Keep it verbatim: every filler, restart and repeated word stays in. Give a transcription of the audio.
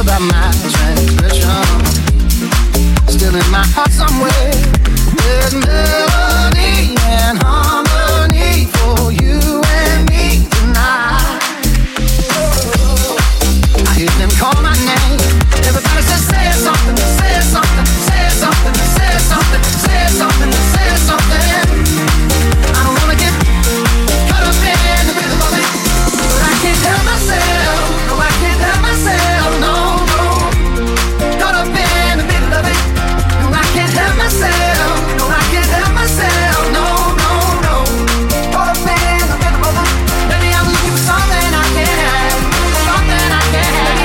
about my transgression. Still in my heart somewhere, there's melody and harmony for you and me tonight. I hear them call my name.